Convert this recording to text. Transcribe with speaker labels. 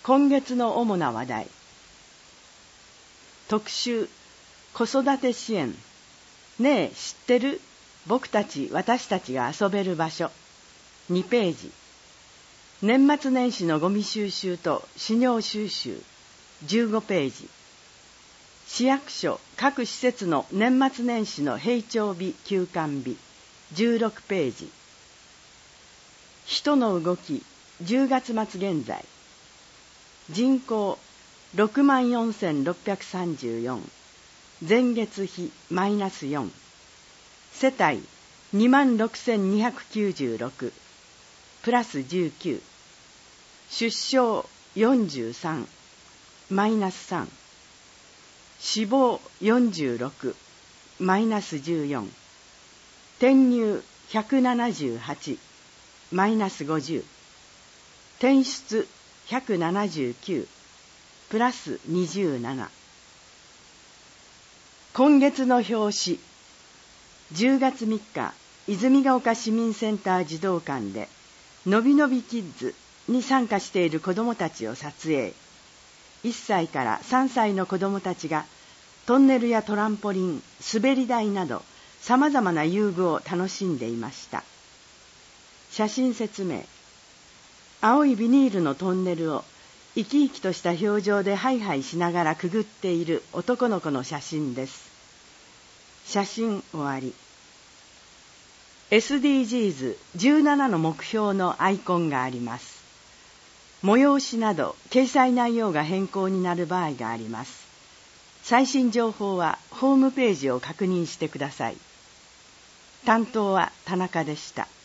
Speaker 1: 今月の主な話題。特集、子育て支援。ねえ、知ってる？私たちが遊べる場所。2ページ。年末年始のゴミ収集と資料収集。15ページ。市役所各施設の年末年始の閉庁日休館日。16ページ。人の動き、10月末現在。人口64,634。前月比マイナス4。世帯26,296。プラス19。出生43。マイナス3。死亡46。マイナス14。転入178。マイナス50。転出179。プラス27。今月の表紙。10月3日、泉ヶ丘市民センター児童館で、のびのびキッズに参加している子どもたちを撮影。1歳から3歳の子どもたちが、トンネルやトランポリン、滑り台など、様々な遊具を楽しんでいました。写真説明。青いビニールのトンネルを生き生きとした表情でハイハイしながらくぐっている男の子の写真です。写真終わり。SDGs17 の目標のアイコンがあります。催しなど掲載内容が変更になる場合があります。最新情報はホームページを確認してください。担当は田中でした。